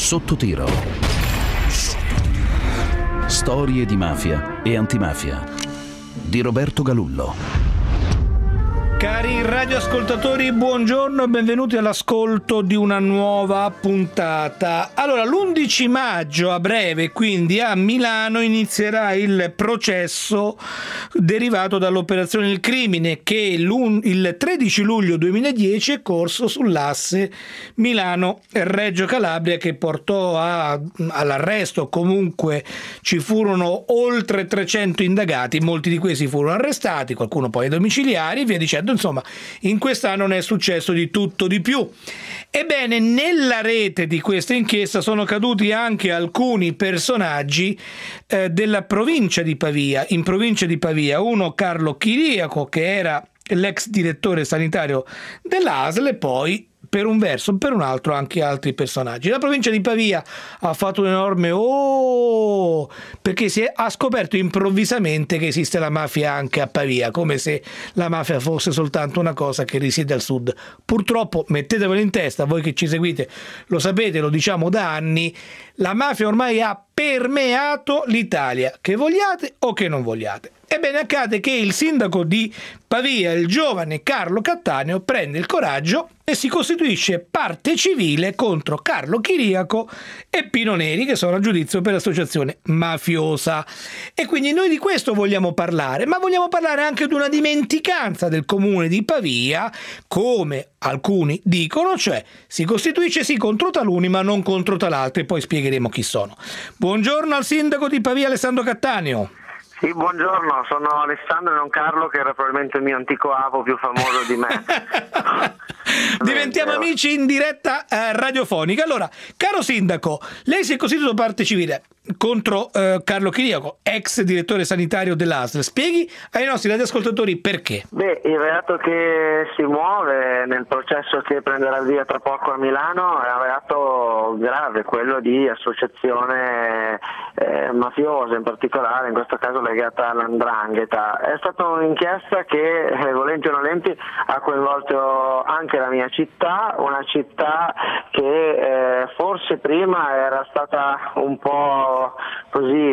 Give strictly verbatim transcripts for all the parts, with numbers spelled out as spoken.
Sotto tiro. Storie di mafia e antimafia di Roberto Galullo. Cari radioascoltatori, buongiorno e benvenuti all'ascolto di una nuova puntata. Allora, l'undici maggio, a breve, quindi a Milano, inizierà il processo derivato dall'operazione Il Crimine che il tredici luglio duemiladieci è corso sull'asse Milano-Reggio Calabria, che portò a, all'arresto. Comunque ci furono oltre trecento indagati, molti di questi furono arrestati, qualcuno poi ai domiciliari e via dicendo. Insomma, in quest'anno ne è successo di tutto di più. Ebbene, nella rete di questa inchiesta sono caduti anche alcuni personaggi eh, della provincia di Pavia. In provincia di Pavia, uno Carlo Chiriaco, che era l'ex direttore sanitario dell'A S L, e poi per un verso, per un altro anche altri personaggi. La provincia di Pavia ha fatto un enorme oh, perché si è, ha scoperto improvvisamente che esiste la mafia anche a Pavia, come se la mafia fosse soltanto una cosa che risiede al sud. Purtroppo, mettetevelo in testa, voi che ci seguite lo sapete, lo diciamo da anni, la mafia ormai ha permeato l'Italia, che vogliate o che non vogliate. Ebbene, accade che il sindaco di Pavia, il giovane Carlo Cattaneo, prende il coraggio e si costituisce parte civile contro Carlo Chiriaco e Pino Neri, che sono a giudizio per associazione mafiosa. E quindi noi di questo vogliamo parlare, ma vogliamo parlare anche di una dimenticanza del comune di Pavia, come alcuni dicono, cioè si costituisce sì contro taluni ma non contro tal'altri, poi spiegheremo chi sono. Buongiorno al sindaco di Pavia, Alessandro Cattaneo. Sì, buongiorno, sono Alessandro e non Carlo, che era probabilmente il mio antico apo più famoso di me. Diventiamo amici in diretta eh, radiofonica. Allora, caro sindaco, lei si è costituito parte civile contro eh, Carlo Chiriaco, ex direttore sanitario dell'A S L. Spieghi ai nostri radioascoltatori perché. Beh, il reato che si muove nel processo che prenderà via tra poco a Milano è un reato grave, quello di associazione eh, mafiosa, in particolare in questo caso legata all'ndrangheta. È stata un'inchiesta che, eh, volenti o nolenti, ha coinvolto anche la mia città, una città che eh, forse prima era stata un po' così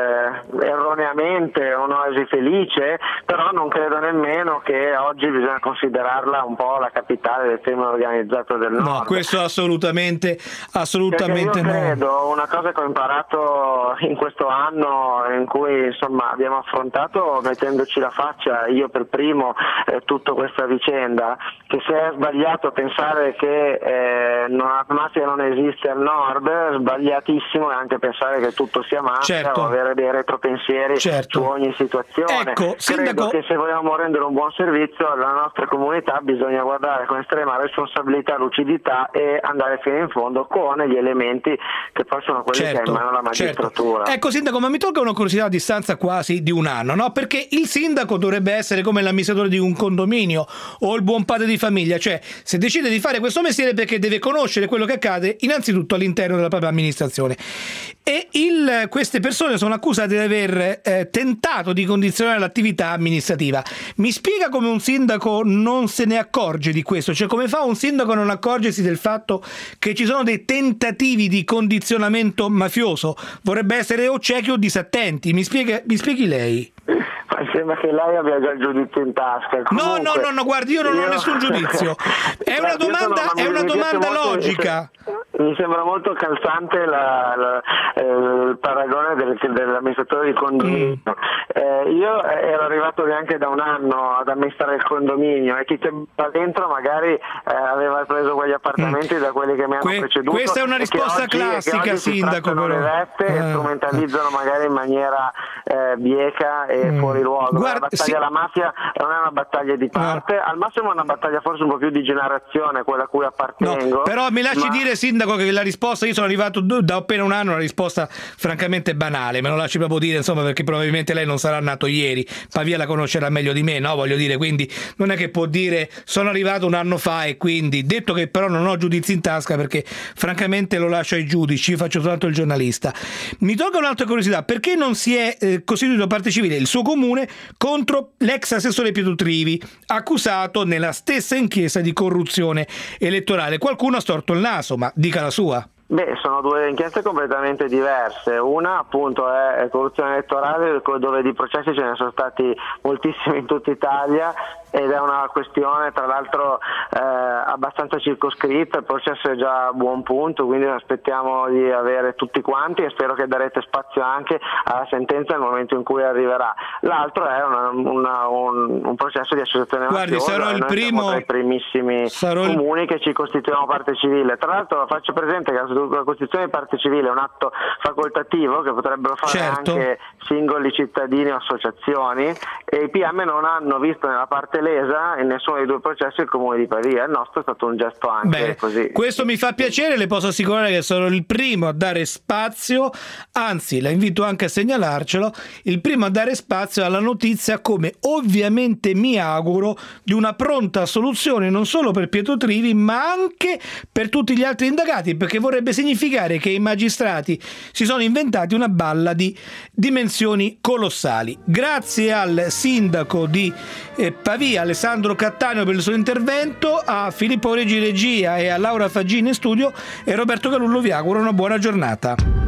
eh, erroneamente un'oasi felice, però non credo nemmeno che oggi bisogna considerarla un po' la capitale del crimine organizzato del Nord. No, questo assolutamente, assolutamente Perché io no. credo, una cosa che ho imparato in questo anno in cui insomma abbiamo affrontato, mettendoci la faccia, io per primo, eh, tutta questa vicenda, che se è sbagliato pensare che eh, la mafia non esiste al Nord, sbagliatissimo è anche pensare che tutto sia mafia, certo, o avere dei retropensieri, certo, su ogni situazione. Ecco, Credo sindaco... che se vogliamo rendere un buon servizio alla nostra comunità bisogna guardare con estrema responsabilità, lucidità e andare fino in fondo con gli elementi che poi sono quelli, certo, che ha in mano la magistratura. Certo. Ecco sindaco, ma mi tolga una curiosità a distanza quasi di un anno, no? Perché il sindaco dovrebbe essere come l'amministratore di un condominio o il buon padre di famiglia, cioè se decide di fare questo mestiere perché deve conoscere quello che accade innanzitutto all'interno della propria amministrazione. E il, queste persone sono accusate di aver eh, tentato di condizionare l'attività amministrativa. Mi spiega come un sindaco non se ne accorge di questo? Cioè, come fa un sindaco a non accorgersi del fatto che ci sono dei tentativi di condizionamento mafioso? Vorrebbe essere o ciechi o disattenti. Mi spiega, mi spieghi lei? Ma sembra che lei abbia già il giudizio in tasca. Comunque, no, no, no, no, guardi, io non io... ho nessun giudizio. È una domanda, è una domanda logica. Mi sembra molto calzante la, la, eh, il paragone del, dell'amministratore di condominio. Mm. Eh, io ero arrivato neanche da un anno ad amministrare il condominio e chi c'è dentro magari eh, aveva preso quegli appartamenti mm. da quelli che mi hanno que- preceduto. Questa è una risposta oggi, classica, sindaco. Però le veste eh. e strumentalizzano magari in maniera eh, bieca e mm. fuori luogo. Guarda, la battaglia sì. alla mafia non è una battaglia di parte, no. Al massimo è una battaglia forse un po' più di generazione, quella a cui appartengo. No, però mi lasci ma... dire, sindaco, che la risposta, io sono arrivato da appena un anno, una risposta francamente banale, me lo lasci proprio dire, insomma, perché probabilmente lei non sarà nato ieri, Pavia la conoscerà meglio di me, no? Voglio dire, quindi non è che può dire sono arrivato un anno fa e quindi, detto che però non ho giudizi in tasca perché francamente lo lascio ai giudici, faccio soltanto il giornalista. Mi tolga un'altra curiosità, perché non si è eh, costituito parte civile il suo comune contro l'ex assessore Pietro Trivi, accusato nella stessa inchiesta di corruzione elettorale? Qualcuno ha storto il naso, ma dica la sua. Beh, sono due inchieste completamente diverse. Una appunto è corruzione elettorale, dove di processi ce ne sono stati moltissimi in tutta Italia, ed è una questione tra l'altro eh, abbastanza circoscritta. Il processo è già a buon punto, quindi aspettiamo di avere tutti quanti e spero che darete spazio anche alla sentenza nel momento in cui arriverà. L'altro è una, una, un, un processo di associazione Guardi, mafiosa. sarò il Noi primo siamo tra i primissimi sarò comuni il... che ci costituiamo parte civile. Tra l'altro faccio presente che la costituzione di parte civile è un atto facoltativo che potrebbero fare certo. anche singoli cittadini o associazioni, e i P M non hanno visto nella parte lesa in nessuno dei due processi il comune di Pavia. Il nostro è stato un gesto anche Beh, così. Questo mi fa piacere, le posso assicurare che sono il primo a dare spazio, anzi la invito anche a segnalarcelo, il primo a dare spazio alla notizia, come ovviamente mi auguro, di una pronta soluzione non solo per Pietro Trivi ma anche per tutti gli altri indagati, perché vorrebbe significare che i magistrati si sono inventati una balla di dimensioni colossali. Grazie al sindaco di eh, Pavia, Alessandro Cattaneo, per il suo intervento, a Filippo Regi regia e a Laura Faggini in studio, e Roberto Calullo vi auguro una buona giornata.